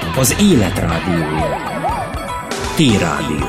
az Élet rádiója. T-Rádió.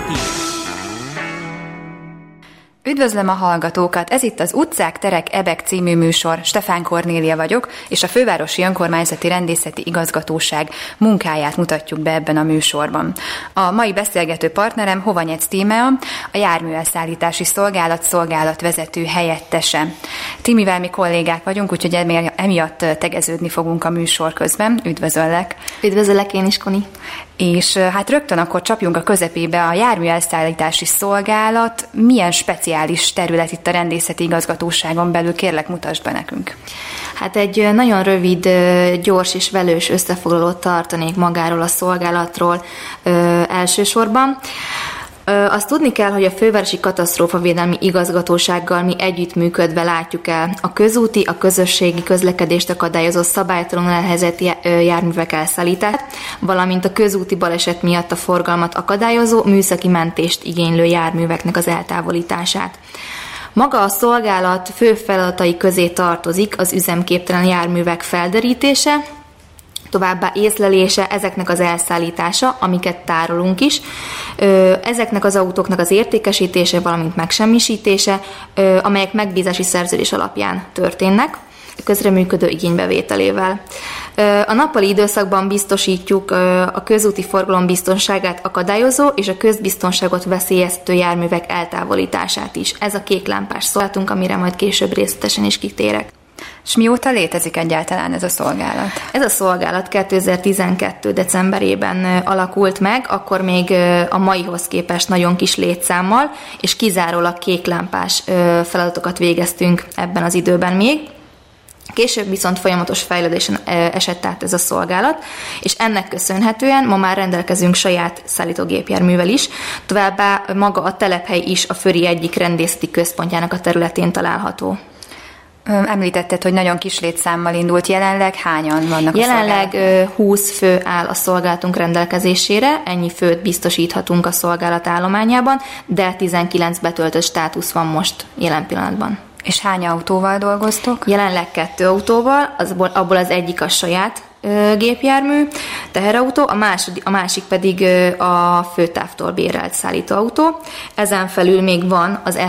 Üdvözlöm a hallgatókat! Ez itt az Utcák, terek, ebek című műsor. Stefán Kornélia vagyok, és a Fővárosi Önkormányzati Rendészeti Igazgatóság munkáját mutatjuk be ebben a műsorban. A mai beszélgető partnerem Hovanyec Tímea, a Járműelszállítási Szolgálat szolgálatvezető helyettese. Timivel mi kollégák vagyunk, úgyhogy emiatt tegeződni fogunk a műsor közben. Üdvözöllek! Üdvözöllek én is, Koni! És hát rögtön akkor csapjunk a közepébe. A Járműelszállítási Szolgálat milyen speciális terület itt a Rendészeti Igazgatóságon belül? Kérlek, mutasd be nekünk. Hát egy nagyon rövid, gyors és velős összefoglalót tartanék magáról a szolgálatról elsősorban. Azt tudni kell, hogy a Fővárosi Katasztrófavédelmi Igazgatósággal mi együttműködve látjuk el a közúti, a közösségi közlekedést akadályozó szabálytalanul elhelyezett járművek elszállítását, valamint a közúti baleset miatt a forgalmat akadályozó, műszaki mentést igénylő járműveknek az eltávolítását. Maga a szolgálat fő feladatai közé tartozik az üzemképtelen járművek felderítése, továbbá észlelése, ezeknek az elszállítása, amiket tárolunk is, ezeknek az autóknak az értékesítése, valamint megsemmisítése, amelyek megbízási szerződés alapján történnek, közreműködő igénybevételével. A nappali időszakban biztosítjuk a közúti forgalom biztonságát akadályozó és a közbiztonságot veszélyeztető járművek eltávolítását is. Ez a kéklámpás szolgálatunk, amire majd később részletesen is kitérek. És mióta létezik egyáltalán ez a szolgálat? Ez a szolgálat 2012. decemberében alakult meg, akkor még a maihoz képest nagyon kis létszámmal, és kizárólag kéklámpás feladatokat végeztünk ebben az időben még. Később viszont folyamatos fejlődésen esett át ez a szolgálat, és ennek köszönhetően ma már rendelkezünk saját szállítógépjárművel is, továbbá maga a telephely is a Föri egyik rendészeti központjának a területén található. Említetted, hogy nagyon kis létszámmal indult. Jelenleg hányan vannak Jelenleg 20 fő áll a szolgálatunk rendelkezésére, ennyi főt biztosíthatunk a szolgálat állományában, de 19 betöltött státusz van most jelen pillanatban. És hány autóval dolgoztok? Jelenleg 2 autóval, abból az egyik a saját gépjármű, teherautó, a másik pedig a főtávtól bérelt szállítóautó. Ezen felül még van az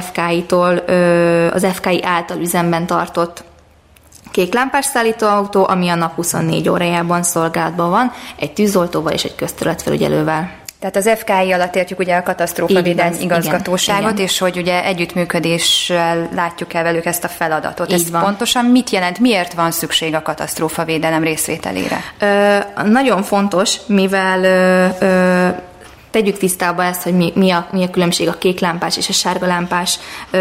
az FKI által üzemben tartott kéklámpás szállítóautó, ami a nap 24 órájában szolgálatban van, egy tűzoltóval és egy közterületfelügyelővel. Tehát az FKI alatt értjük ugye a Katasztrófavédelmi Igazgatóságot, igen. És hogy ugye együttműködéssel látjuk el velük ezt a feladatot. Ez van. Pontosan mit jelent? Miért van szükség a katasztrófavédelem részvételére? Nagyon fontos, mivel tegyük tisztába ezt, hogy mi a különbség a kéklámpás és a sárgalámpás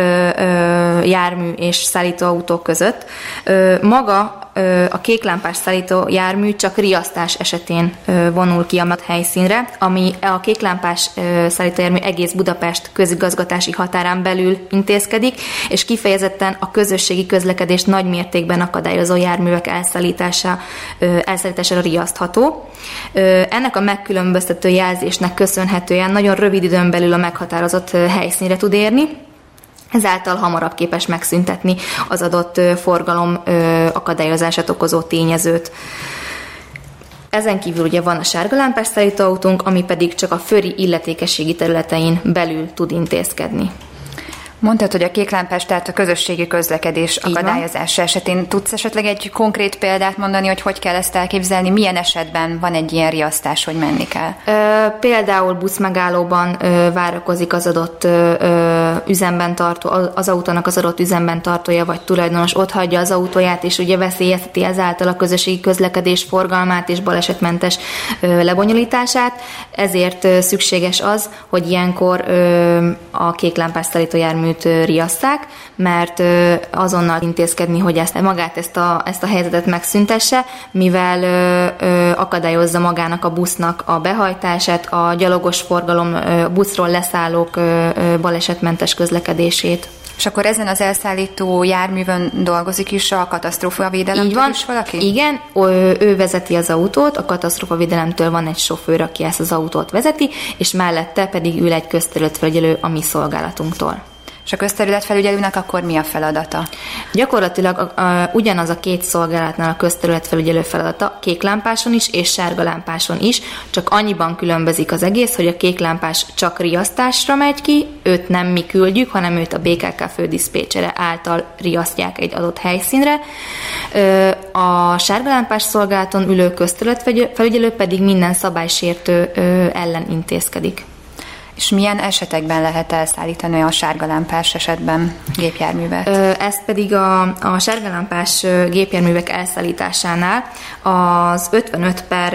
jármű és szállítóautók között. Maga a kéklámpás szállító jármű csak riasztás esetén vonul ki a helyszínre, ami a kéklámpás szállítójármű egész Budapest közigazgatási határán belül intézkedik, és kifejezetten a közösségi közlekedést nagy mértékben akadályozó járművek elszállítására riasztható. Ennek a megkülönböztető jelzésnek köszönhetően nagyon rövid időn belül a meghatározott helyszínre tud érni, ezáltal hamarabb képes megszüntetni az adott forgalom akadályozását okozó tényezőt. Ezen kívül ugye van a sárgalámpás szállítóautónk, ami pedig csak a föri illetékességi területein belül tud intézkedni. Mondtad, hogy a kéklámpás, tehát a közösségi közlekedés akadályozása esetén tudsz esetleg egy konkrét példát mondani, hogy kell ezt elképzelni, milyen esetben van egy ilyen riasztás, hogy menni kell? Például buszmegállóban várakozik az adott üzemben tartó, az autónak az adott üzemben tartója, vagy tulajdonos ott hagyja az autóját, és ugye veszélyezteti ezáltal a közösségi közlekedés forgalmát és balesetmentes lebonyolítását. Ezért szükséges az, hogy ilyenkor a kéklámpás szállítójármű riasszák, mert azonnal intézkedni, hogy ezt a helyzetet megszüntesse, mivel akadályozza magának a busznak a behajtását, a gyalogos forgalom, buszról leszállók balesetmentes közlekedését. És akkor ezen az elszállító járművön dolgozik is a katasztrófavédelemtől is valaki? Igen, ő vezeti az autót, a katasztrófavédelemtől van egy sofőr, aki ezt az autót vezeti, és mellette pedig ül egy közterületfelügyelő a mi szolgálatunktól. És a közterületfelügyelőnek akkor mi a feladata? Gyakorlatilag ugyanaz a két szolgálatnál a közterületfelügyelő feladata kéklámpáson is és sárgalámpáson is, csak annyiban különbözik az egész, hogy a kéklámpás csak riasztásra megy ki, őt nem mi küldjük, hanem őt a BKK fődiszpécsere által riasztják egy adott helyszínre. A sárgalámpás szolgálaton ülő közterületfelügyelő pedig minden szabálysértő ellen intézkedik. És milyen esetekben lehet elszállítani a sárgalámpás esetben gépjárművet? Ez pedig a sárgalámpás gépjárművek elszállításánál az 55 per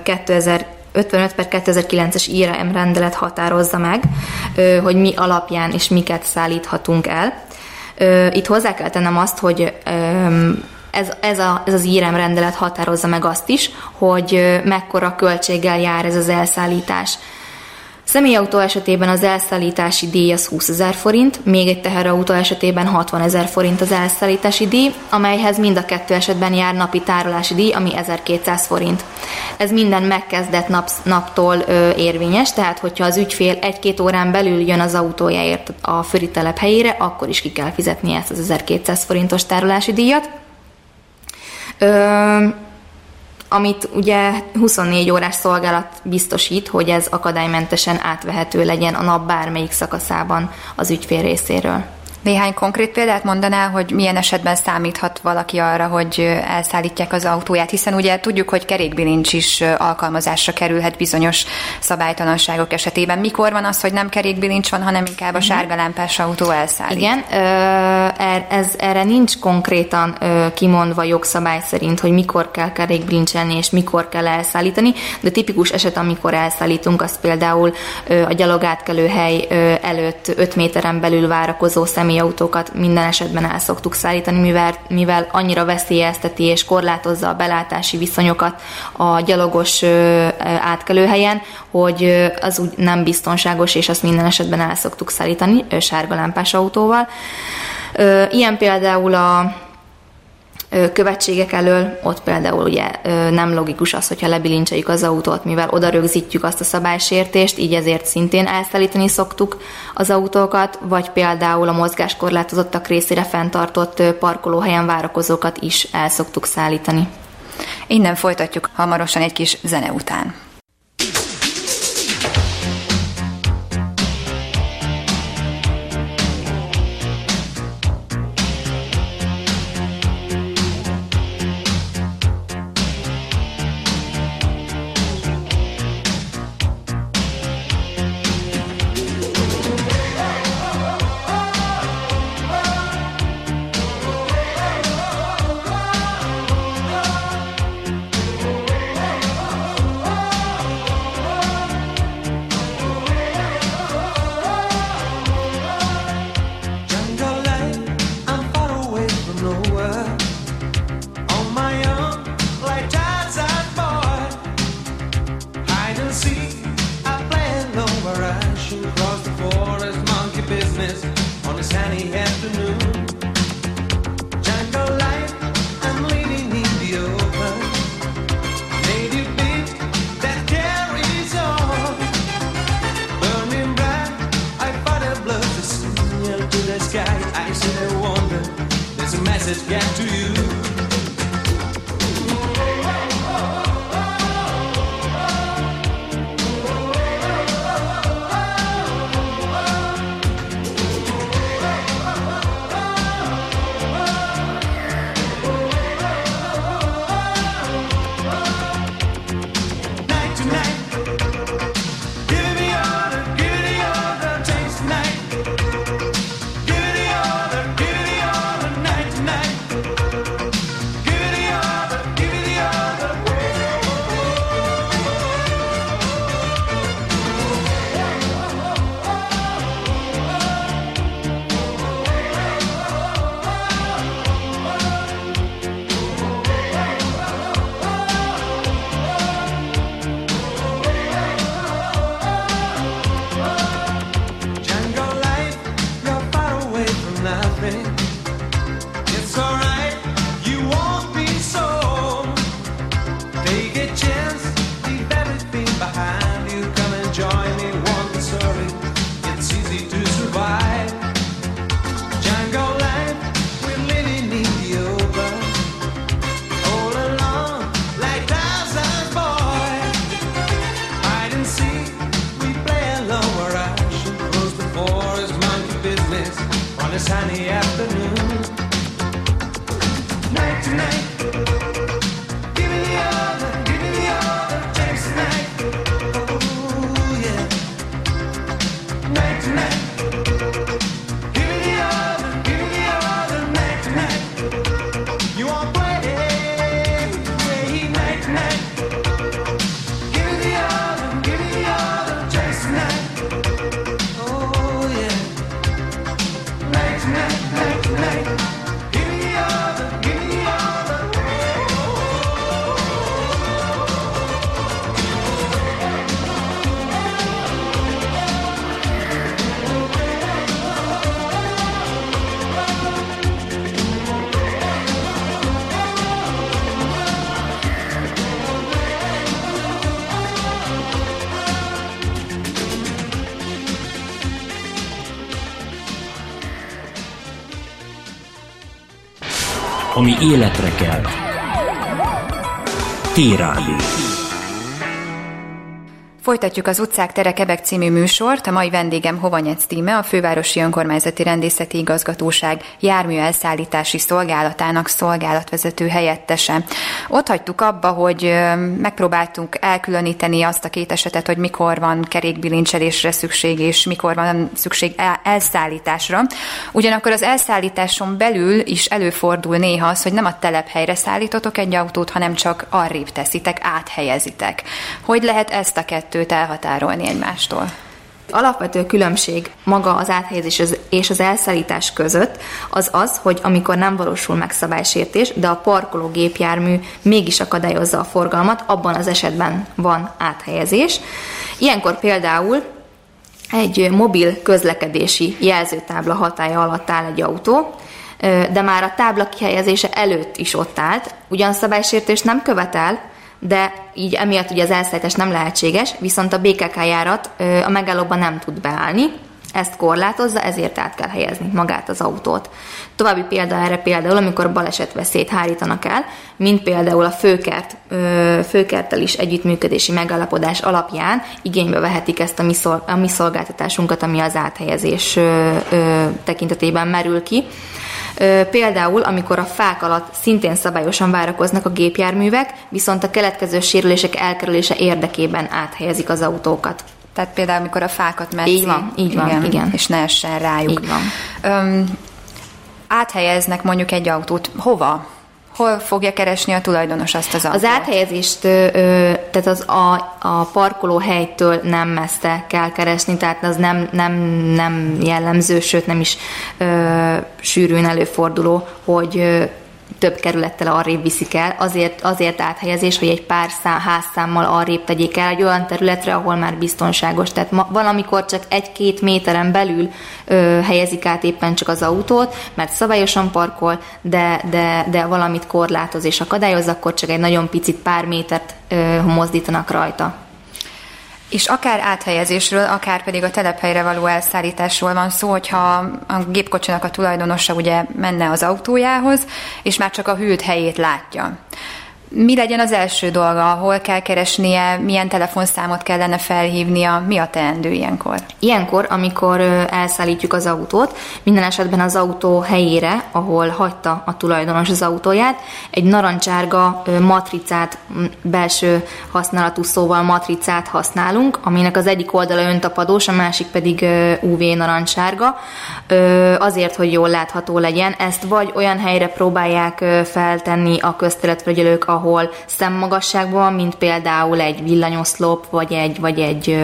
2009-es IRM rendelet határozza meg, hogy mi alapján és miket szállíthatunk el. Itt hozzá kell tennem azt, hogy ez az IRM rendelet határozza meg azt is, hogy mekkora költséggel jár ez az elszállítás. Személyautó esetében az elszállítási díj az 20 000 forint, még egy teherautó esetében 60 000 forint az elszállítási díj, amelyhez mind a kettő esetben jár napi tárolási díj, ami 1200 forint. Ez minden megkezdett naptól érvényes, tehát hogyha az ügyfél 1-2 órán belül jön az autójáért a főritelep helyére, akkor is ki kell fizetni ezt az 1200 forintos tárolási díjat. Amit ugye 24 órás szolgálat biztosít, hogy ez akadálymentesen átvehető legyen a nap bármelyik szakaszában az ügyfél részéről. Néhány konkrét példát mondanál, hogy milyen esetben számíthat valaki arra, hogy elszállítják az autóját, hiszen ugye tudjuk, hogy kerékbilincs is alkalmazásra kerülhet bizonyos szabálytalanságok esetében. Mikor van az, hogy nem kerékbilincs van, hanem inkább a sárgalámpás autó elszállít? Igen, erre nincs konkrétan kimondva jogszabály szerint, hogy mikor kell kerékbilincselni és mikor kell elszállítani, de tipikus eset, amikor elszállítunk, az például a gyalogátkelő hely előtt 5 méteren belül várakozó személyautókat minden esetben el szoktuk szállítani, mivel annyira veszélyezteti és korlátozza a belátási viszonyokat a gyalogos átkelőhelyen, hogy az úgy nem biztonságos, és azt minden esetben el szoktuk szállítani sárgalámpás autóval. Ilyen például a követségek elől, ott például ugye nem logikus az, hogyha lebilincseljük az autót, mivel oda rögzítjük azt a szabálysértést, így ezért szintén elszállítani szoktuk az autókat, vagy például a mozgáskorlátozottak részére fenntartott parkolóhelyen várakozókat is el szoktuk szállítani. Innen folytatjuk hamarosan egy kis zene után. ami életre kelt. T-Rádió. Folytatjuk az Utcák, terek, ebek című műsort. A mai vendégem Hovanyec Tíme, a Fővárosi Önkormányzati Rendészeti Igazgatóság járműelszállítási szolgálatának szolgálatvezető helyettese. Ott hagytuk abba, hogy megpróbáltunk elkülöníteni azt a két esetet, hogy mikor van kerékbilincselésre szükség, és mikor van szükség elszállításra. Ugyanakkor az elszállításon belül is előfordul néha az, hogy nem a telephelyre szállítotok egy autót, hanem csak arrébb teszitek, áthelyezitek. Hogy lehet ezt a kettőt elhatárolni egymástól? Alapvető különbség maga az áthelyezés és az elszállítás között az, hogy amikor nem valósul meg szabálysértés, de a parkoló gépjármű mégis akadályozza a forgalmat, abban az esetben van áthelyezés. Ilyenkor például egy mobil közlekedési jelzőtábla hatálya alatt áll egy autó, de már a tábla kihelyezése előtt is ott állt, ugyan szabálysértés nem követel, de így emiatt ugye az elszállítás nem lehetséges, viszont a BKK járat a megállóban nem tud beállni, ezt korlátozza, ezért át kell helyezni magát az autót. További példa erre például, amikor balesetveszélyt hárítanak el, mint például a főkerttel is együttműködési megállapodás alapján igénybe vehetik ezt a mi szolgáltatásunkat, ami az áthelyezés tekintetében merül ki. Például, amikor a fák alatt szintén szabályosan várakoznak a gépjárművek, viszont a keletkező sérülések elkerülése érdekében áthelyezik az autókat. Tehát például, amikor a fákat metszi. Így van, igen. És ne essen rájuk. Így van. Áthelyeznek mondjuk egy autót. Hova? Hol fogja keresni a tulajdonos azt az autót? Az áthelyezést, tehát a parkolóhelytől nem messze kell keresni, tehát az nem jellemző, sőt nem is sűrűn előforduló, hogy több kerülettel arrébb viszik el, azért áthelyezés, hogy egy pár házszámmal arrébb tegyék el egy olyan területre, ahol már biztonságos. Tehát valamikor csak 1-2 méteren belül helyezik át éppen csak az autót, mert szabályosan parkol, de valamit korlátoz és akadályoz, akkor csak egy nagyon picit pár métert mozdítanak rajta. És akár áthelyezésről, akár pedig a telephelyre való elszállításról van szó, hogyha a gépkocsinak a tulajdonosa ugye menne az autójához, és már csak a hűlt helyét látja. Mi legyen az első dolga, hol kell keresnie, milyen telefonszámot kellene felhívnia, mi a teendő ilyenkor? Ilyenkor, amikor elszállítjuk az autót, minden esetben az autó helyére, ahol hagyta a tulajdonos az autóját, egy narancsárga matricát, belső használatú szóval matricát használunk, aminek az egyik oldala öntapadós, a másik pedig UV narancsárga, azért, hogy jól látható legyen. Ezt vagy olyan helyre próbálják feltenni a közterületfelügyelők, ahol szemmagasságban, mint például egy villanyoszlop, vagy egy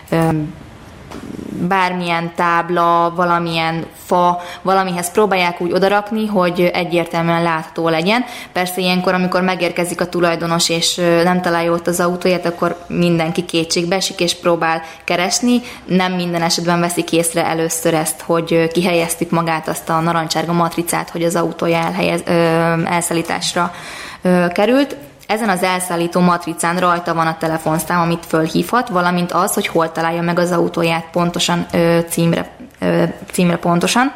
bármilyen tábla, valamilyen fa, valamihez próbálják úgy odarakni, hogy egyértelműen látható legyen. Persze ilyenkor, amikor megérkezik a tulajdonos, és nem találja ott az autóját, akkor mindenki kétségbe esik, és próbál keresni. Nem minden esetben veszik észre először ezt, hogy kihelyeztük magát azt a narancsárga matricát, hogy az autója elszállításra került. Ezen az elszállító matricán rajta van a telefonszám, amit fölhívhat, valamint az, hogy hol találja meg az autóját pontosan, címre pontosan.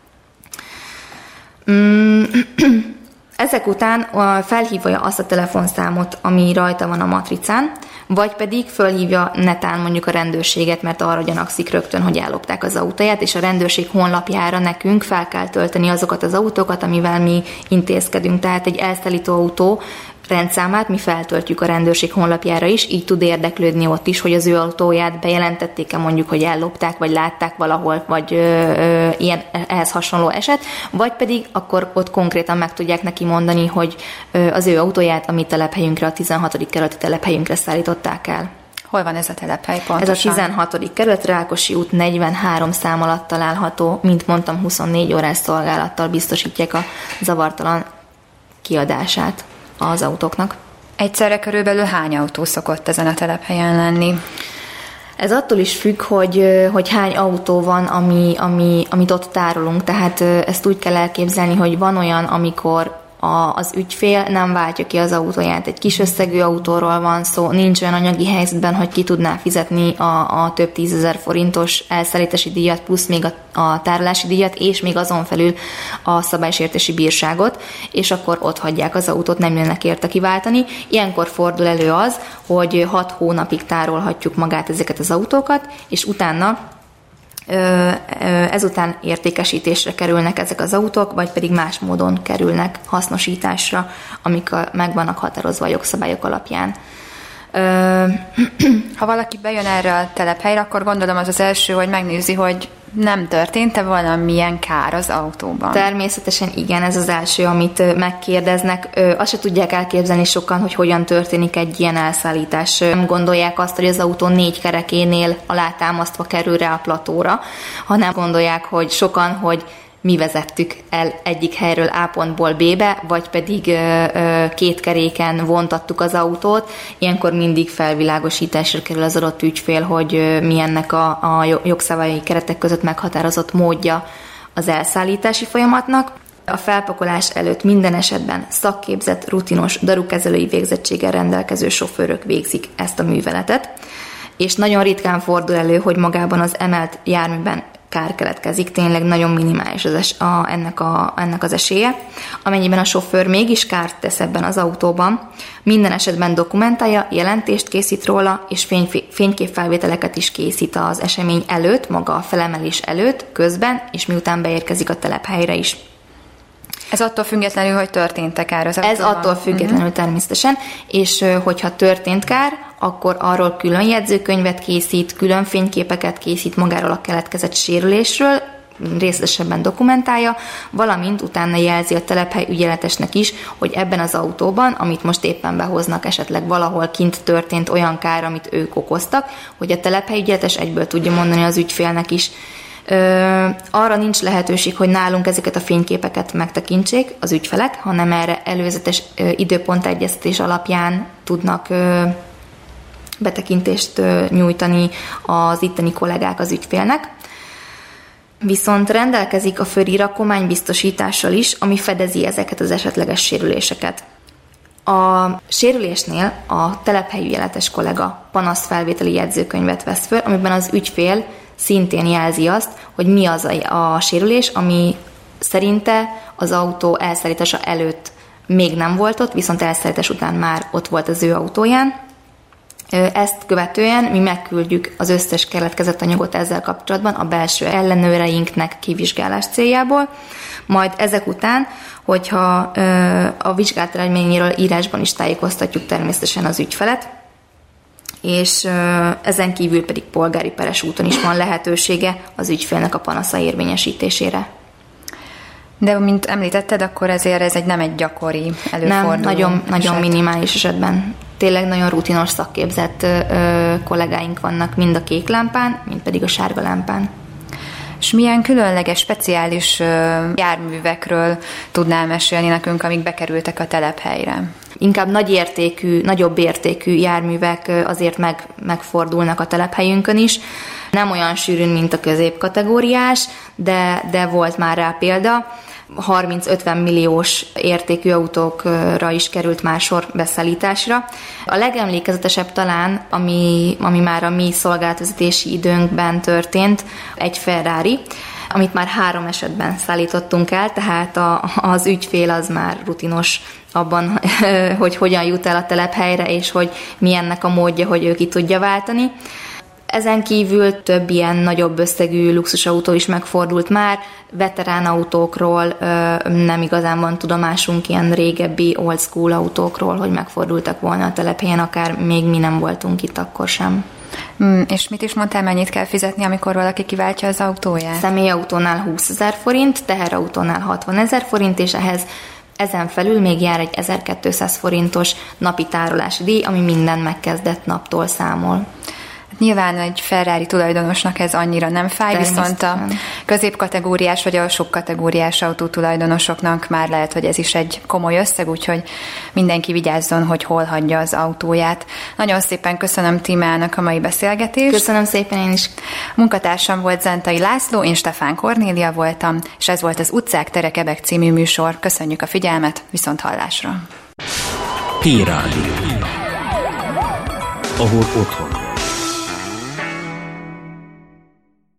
Ezek után felhívja azt a telefonszámot, ami rajta van a matricán, vagy pedig fölhívja netán mondjuk a rendőrséget, mert arra gyanakszik rögtön, hogy ellopták az autóját, és a rendőrség honlapjára nekünk fel kell tölteni azokat az autókat, amivel mi intézkedünk. Tehát egy elszállító autó rendszámát mi feltöltjük a rendőrség honlapjára is, így tud érdeklődni ott is, hogy az ő autóját bejelentették-e, mondjuk, hogy ellopták, vagy látták valahol, vagy ilyen ehhez hasonló eset, vagy pedig akkor ott konkrétan meg tudják neki mondani, hogy az ő autóját a mi telephelyünkre, a 16. kerületi telephelyünkre szállították el. Hol van ez a telephely pontosan? Ez a 16. kerület, Rákosi út 43 szám alatt található, mint mondtam, 24 órás szolgálattal biztosítják a zavartalan kiadását az autóknak. Egyszerre körülbelül hány autó szokott ezen a telephelyen lenni? Ez attól is függ, hogy hány autó van, amit ott tárolunk. Tehát ezt úgy kell elképzelni, hogy van olyan, amikor az ügyfél nem váltja ki az autóját. Egy kis összegű autóról van szó, nincs olyan anyagi helyzetben, hogy ki tudná fizetni a több 10 000 forintos elszállítási díjat, plusz még a tárolási díjat, és még azon felül a szabálysértési bírságot, és akkor ott hagyják az autót, nem jönnek érte kiváltani. Ilyenkor fordul elő az, hogy 6 hónapig tárolhatjuk magát ezeket az autókat, és utána ezután értékesítésre kerülnek ezek az autók, vagy pedig más módon kerülnek hasznosításra, amik meg vannak határozva a jogszabályok alapján. Ha valaki bejön erre a telephelyre, akkor gondolom az első, hogy megnézi, hogy nem történt-e valamilyen kár az autóban. Természetesen igen, ez az első, amit megkérdeznek. Azt se tudják elképzelni sokan, hogy hogyan történik egy ilyen elszállítás. Nem gondolják azt, hogy az autó 4 kerekénél alátámasztva kerül rá a platóra, hanem gondolják, hogy sokan, hogy mi vezettük el egyik helyről A pontból B-be, vagy pedig 2 keréken vontattuk az autót. Ilyenkor mindig felvilágosításra kerül az adott ügyfél, hogy mi ennek a jogszabályi keretek között meghatározott módja az elszállítási folyamatnak. A felpakolás előtt minden esetben szakképzett, rutinos, darukezelői végzettséggel rendelkező sofőrök végzik ezt a műveletet, és nagyon ritkán fordul elő, hogy magában az emelt járműben kár keletkezik, tényleg nagyon minimális ennek az esélye. Amennyiben a sofőr mégis kárt tesz ebben az autóban, minden esetben dokumentálja, jelentést készít róla, és fényképfelvételeket is készít az esemény előtt, maga a felemelés előtt, közben, és miután beérkezik a telephelyre is. Ez attól függetlenül, hogy történt-e kár az autóban? Ez attól függetlenül természetesen, és hogyha történt kár, akkor arról külön jegyzőkönyvet készít, külön fényképeket készít magáról a keletkezett sérülésről, részletesebben dokumentálja, valamint utána jelzi a telephely ügyeletesnek is, hogy ebben az autóban, amit most éppen behoznak, esetleg valahol kint történt olyan kár, amit ők okoztak, hogy a telephely ügyeletes egyből tudja mondani az ügyfélnek is. Arra nincs lehetőség, hogy nálunk ezeket a fényképeket megtekintsék az ügyfelek, hanem erre előzetes időpontegyeztetés alapján tudnak betekintést nyújtani az itteni kollégák az ügyfélnek. Viszont rendelkezik a fölírakomány biztosítással is, ami fedezi ezeket az esetleges sérüléseket. A sérülésnél a telephelyügyeletes kollega panaszfelvételi jegyzőkönyvet vesz föl, amiben az ügyfél szintén jelzi azt, hogy mi az a sérülés, ami szerinte az autó elszállítása előtt még nem volt ott, viszont elszállítás után már ott volt az ő autóján. Ezt követően mi megküldjük az összes keletkezett anyagot ezzel kapcsolatban a belső ellenőreinknek kivizsgálás céljából, majd ezek után, hogyha a vizsgálat eredményéről írásban is tájékoztatjuk természetesen az ügyfelet, és ezen kívül pedig polgári peres úton is van lehetősége az ügyfélnek a panasza érvényesítésére. De mint említetted, akkor ezért ez nem egy gyakori előforduló. Nem, nagyon minimális esetben. Tényleg nagyon rutinos szakképzett kollégáink vannak mind a kék lámpán, mind pedig a sárga lámpán. És milyen különleges, speciális járművekről tudnál mesélni nekünk, amik bekerültek a telephelyre? Inkább nagyobb értékű járművek azért megfordulnak a telephelyünkön is. Nem olyan sűrűn, mint a középkategóriás, de volt már rá példa. 30-50 milliós értékű autókra is került már sor beszállításra. A legemlékezetesebb talán, ami már a mi szolgálatvezetési időnkben történt, egy Ferrari, amit már 3 esetben szállítottunk el, tehát az ügyfél az már rutinos abban, hogy hogyan jut el a telephelyre, és hogy mi ennek a módja, hogy ő ki tudja váltani. Ezen kívül több ilyen nagyobb összegű luxusautó is megfordult már, veterán autókról nem igazán van tudomásunk, ilyen régebbi old school autókról, hogy megfordultak volna a telephelyen, akár még mi nem voltunk itt akkor sem. És mit is mondtál, mennyit kell fizetni, amikor valaki kiváltja az autóját? Személyautónál 20 000 forint, teherautónál 60 000 forint, és ezen felül még jár egy 1200 forintos napi tárolási díj, ami minden megkezdett naptól számol. Nyilván egy Ferrari tulajdonosnak ez annyira nem fáj, viszont a középkategóriás vagy a sok kategóriás autótulajdonosoknak már lehet, hogy ez is egy komoly összeg, úgyhogy mindenki vigyázzon, hogy hol hagyja az autóját. Nagyon szépen köszönöm Tímeának a mai beszélgetést. Köszönöm szépen én is. Munkatársam volt Zentai László, én Stefán Kornélia voltam, és ez volt az Utcák, terek, ebek című műsor. Köszönjük a figyelmet, viszont hallásra. P-Rádió. Ahol otthon.